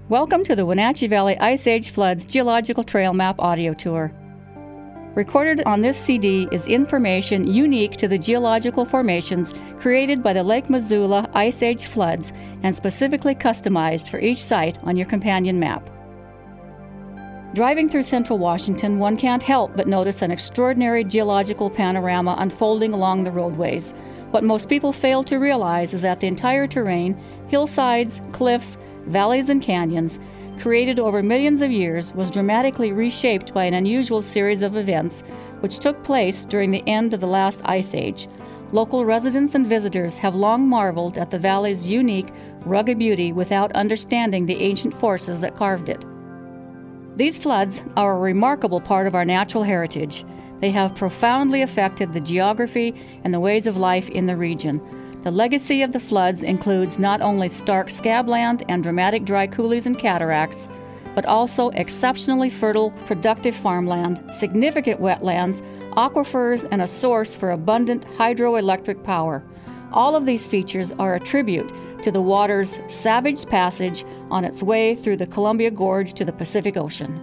Welcome to the Wenatchee Valley Ice Age Floods Geological Trail Map audio tour. Recorded on this CD is information unique to the geological formations created by the Lake Missoula Ice Age floods and specifically customized for each site on your companion map. Driving through central Washington, one can't help but notice an extraordinary geological panorama unfolding along the roadways. What most people fail to realize is that the entire terrain, hillsides, cliffs, valleys, and canyons, created over millions of years, was dramatically reshaped by an unusual series of events which took place during the end of the last ice age. Local residents and visitors have long marveled at the valley's unique, rugged beauty without understanding the ancient forces that carved it. These floods are a remarkable part of our natural heritage. They have profoundly affected the geography and the ways of life in the region. The legacy of the floods includes not only stark scabland and dramatic dry coulees and cataracts, but also exceptionally fertile, productive farmland, significant wetlands, aquifers, and a source for abundant hydroelectric power. All of these features are a tribute to the water's savage passage on its way through the Columbia Gorge to the Pacific Ocean.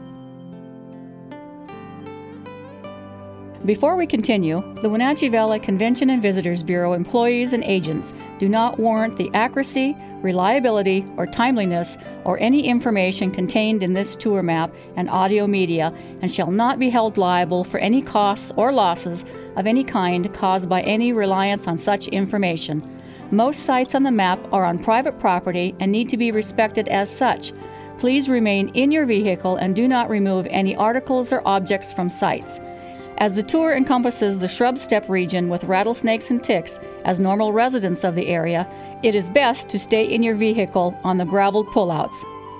Before we continue, the Wenatchee Valley Convention and Visitors Bureau employees and agents do not warrant the accuracy, reliability, or timeliness or any information contained in this tour map and audio media and shall not be held liable for any costs or losses of any kind caused by any reliance on such information. Most sites on the map are on private property and need to be respected as such. Please remain in your vehicle and do not remove any articles or objects from sites. As the tour encompasses the shrub steppe region with rattlesnakes and ticks as normal residents of the area, it is best to stay in your vehicle on the graveled pullouts.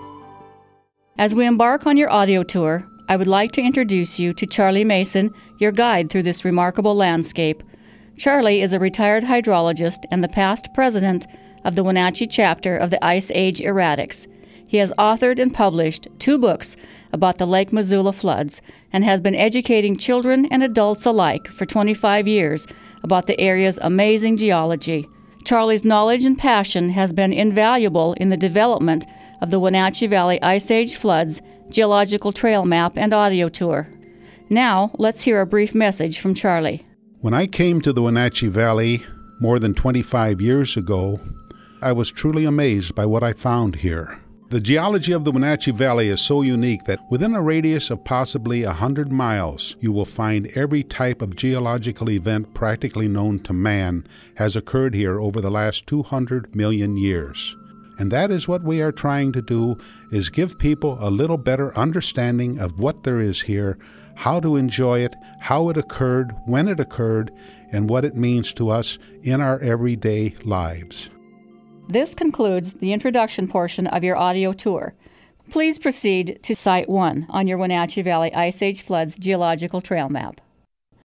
As we embark on your audio tour, I would like to introduce you to Charlie Mason, your guide through this remarkable landscape. Charlie is a retired hydrologist and the past president of the Wenatchee chapter of the Ice Age Erratics. He has authored and published 2 books about the Lake Missoula floods and has been educating children and adults alike for 25 years about the area's amazing geology. Charlie's knowledge and passion has been invaluable in the development of the Wenatchee Valley Ice Age Floods Geological Trail Map and audio tour. Now, let's hear a brief message from Charlie. When I came to the Wenatchee Valley more than 25 years ago, I was truly amazed by what I found here. The geology of the Wenatchee Valley is so unique that within a radius of possibly 100 miles, you will find every type of geological event practically known to man has occurred here over the last 200 million years. And that is what we are trying to do, is give people a little better understanding of what there is here, how to enjoy it, how it occurred, when it occurred, and what it means to us in our everyday lives. This concludes the introduction portion of your audio tour. Please proceed to Site 1 on your Wenatchee Valley Ice Age Floods Geological Trail Map.